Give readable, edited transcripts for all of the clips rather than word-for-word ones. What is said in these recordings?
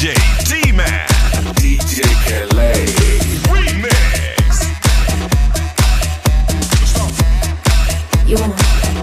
DJ D-Man. DJ Kelly. Remix. You wanna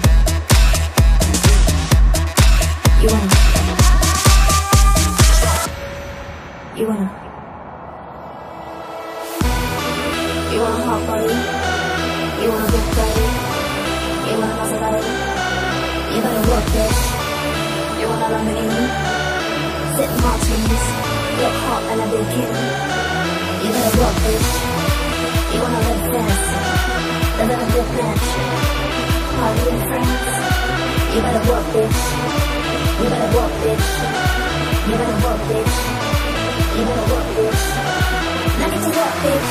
hot body? You wanna big body? You wanna Maserati? You better work, bitch. You wanna Lamborghini? Sip martinis, look hot in a bikini. You better work, bitch. You wanna live fancy, live in a big mansion, party in France. You better work, bitch. You better work, bitch. You better work, bitch. You better work, bitch. Now get to work, bitch.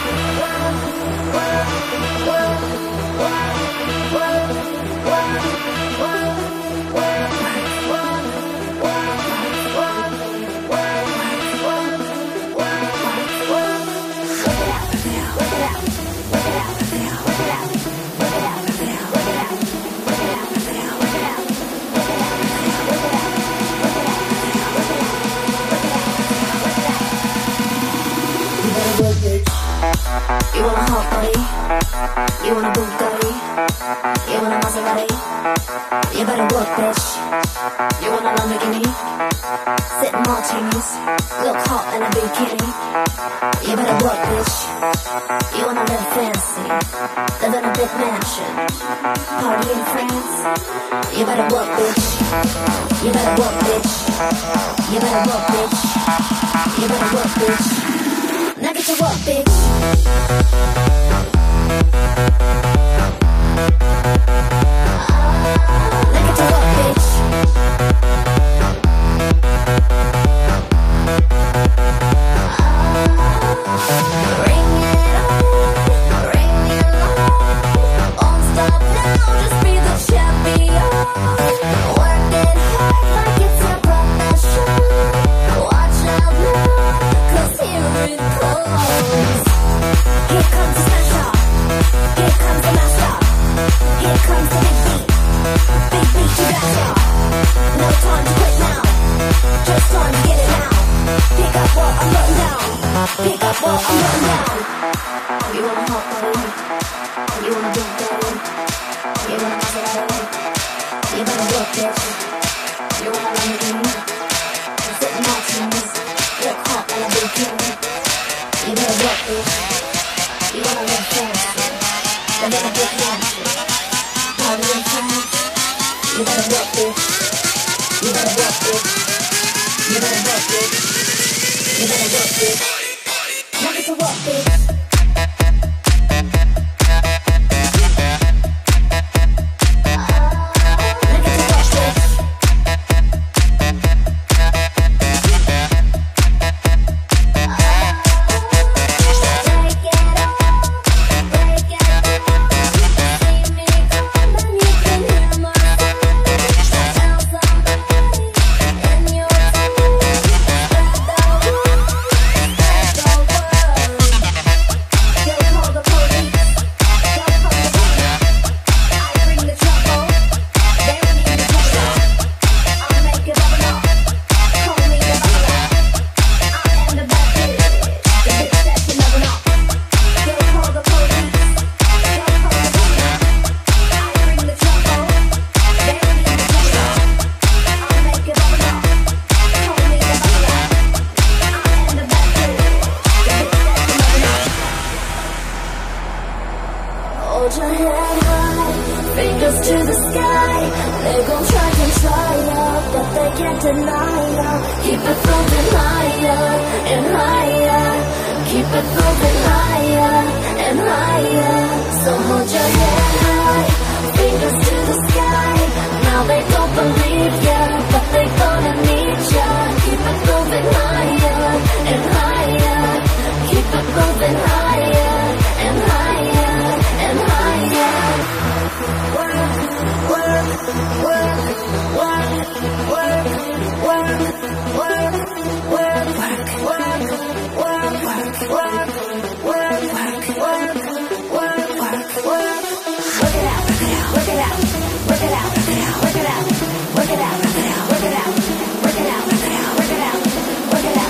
You want a hot body? You want a Bugatti? You want a Maserati? You better work, bitch. You want a Lamborghini? Sip martinis, look hot in a bikini. You better work, bitch. You wanna live fancy, live in a big mansion, party in France. You better work, bitch. You better work, bitch. You better work, bitch. You better work, bitch. Now get to work, bitch. Now get to work, bitch. Ring it on, ring it on. Won't stop now, just be the champion. Work it hard like it's your profession. Watch out now, 'cause here it comes. Here comes the smash up. Here comes the master. Here comes the big beat. Big beat to gas up. No time to quit now. Just time to get it now. Pick up what I'm putting down. Pick up what I'm putting down. You want a hot body? You want a big daddy? You want a Maserati? You better work, bitch. You want a Lamborghini? Sip martinis, look hot in a bikini. You better work, bitch. You wanna live fancy, live in a big mansion, party in France. You better work, bitch. You better work, bitch. You better work, bitch. You better work, bitch. Now get to work, bitch. Hold your head high, fingers to the sky. They gon' try ya, but they can't deny ya. Keep it moving higher and higher. Keep it moving higher and higher. So hold your head high, fingers to the sky. Now they don't believe ya, but they gonna need ya. Keep it moving higher and higher. Keep it moving higher and higher. Work it out.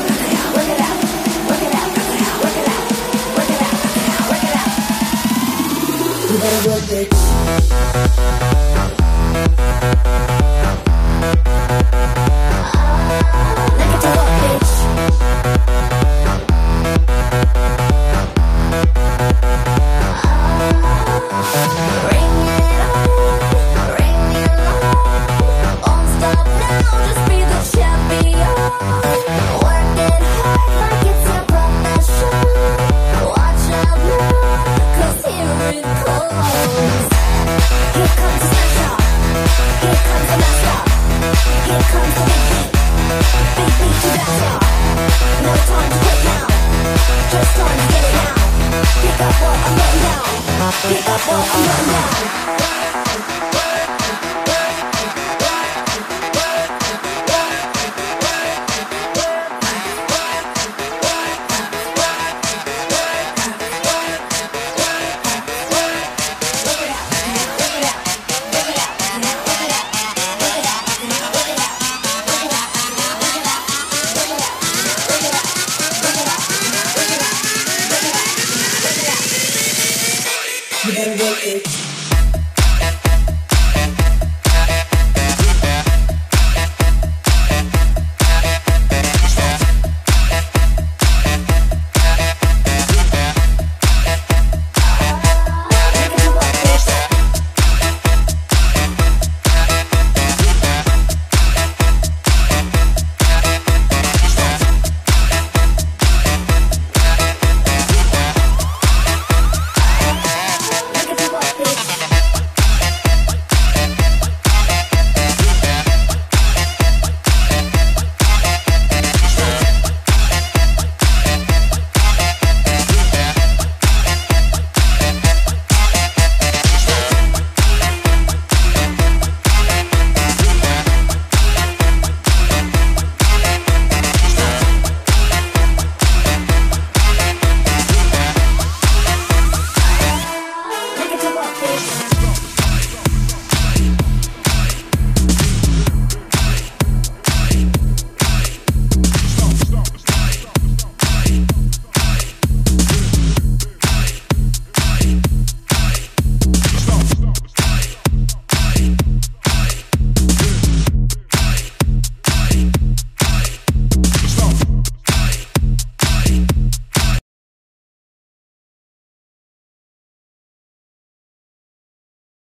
You better work it.